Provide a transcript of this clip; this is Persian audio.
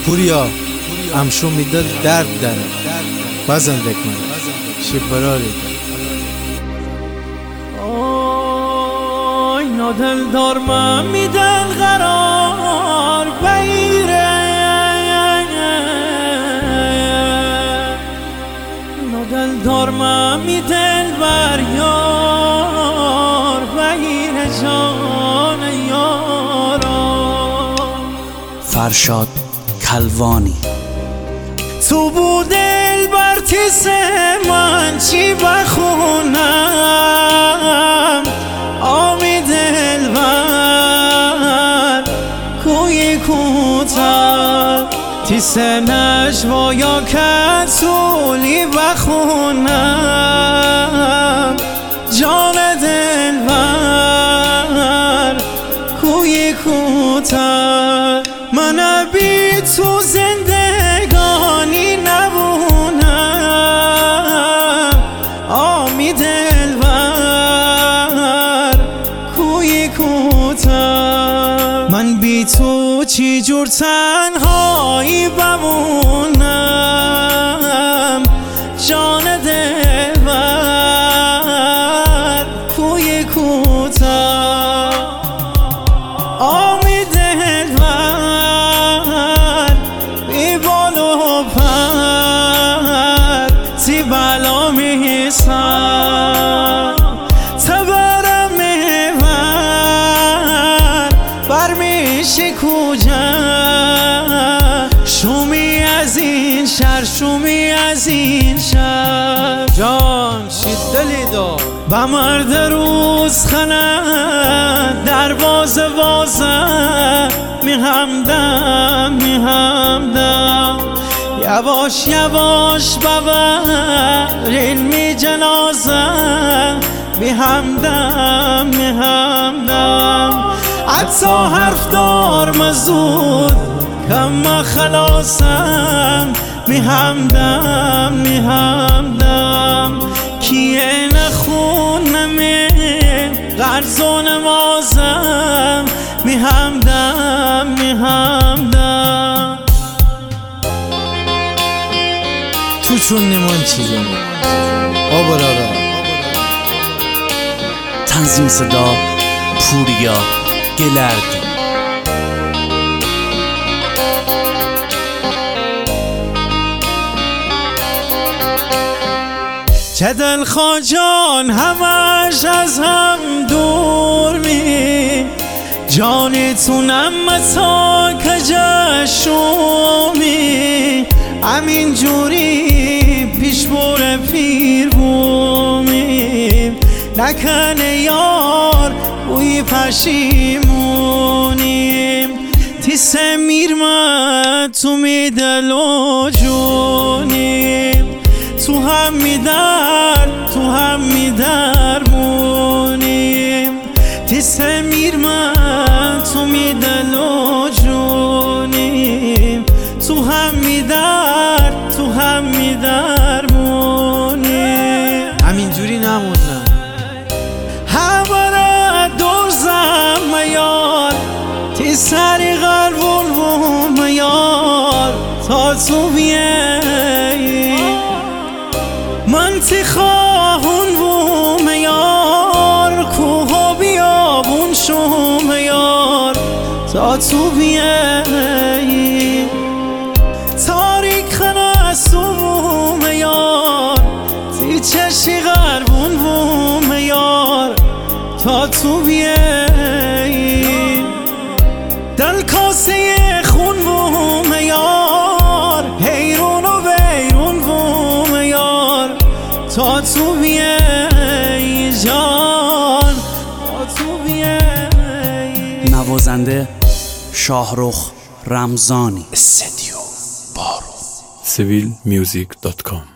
پوریا امشو میدل درد داره بزندک من شی براری آی نادل دار من میدل قرار بگیره نادل دار من میدل بر یار بگیره جان یارا. فرشاد کلوانی. تو بود دلبر تیز من چی بخونم آمی دلبر کوی کوتاه تیز نجوایا کتولی بخونم جان دلبر کوی کوتاه. من بی تو زندگانی نبونم آمی دلبر کوی کوتاه. من بی تو چی جور تنهایی بمونم جان دلبر کوی کوتاه. آمی دلبر بی بال و پر تی بلا میسم تبرم میبر بر میشه کجا شومی از این شهر شومی از این شهر جان شیدلی دار با مرد روز خنه دروازه وازه میهمدم یواش یواش ببرین می جنازه میهمدم حتی حرف دار مزود کم خلاصم میهمدم کیه نخونم قرض و نمازم میهمدم تو چون نمان چیزی آبرارا. تنظیم صدا پوریا گلردی. چه دلخواجان همش از هم دور می جانتونم متا کجشومی همین جوری پیش بور پیر بومیم نکنه یار بوی پشیمونیم تیس میرمد تو میدل و جونیم تو هم میدرمونیم تیس میرمد تو میدل و جونیم تو هم میدرمونیم همینجوری نموندم همه را دوزم میار تی سری قلبون و میار تا تو بیایی من تی خواهون و میار کوه و بیابون شو میار تا تو بیایی تاریک خنست و میار تی چشی قلبون و میار تا تو بیایی دل کاسه خون و میار حیرون و بیرون و میار تا تو بیایی جان تا تو بیایی. نوازنده شاهرخ رمضانی. استدیو بارو civilmusic.com